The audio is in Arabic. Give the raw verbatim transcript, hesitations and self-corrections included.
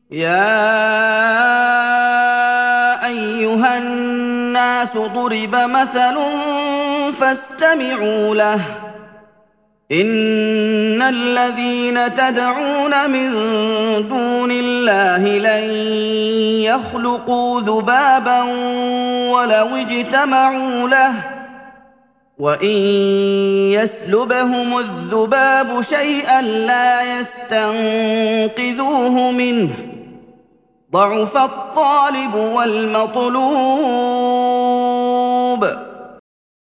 يا ايها الناس ضرب مثل فاستمعوا له ان الذين تدعون من دون الله لن يخلقوا ذبابا ولو اجتمعوا له وان يسلبهم الذباب شيئا لا يستنقذوه منه ضعف الطالب والمطلوب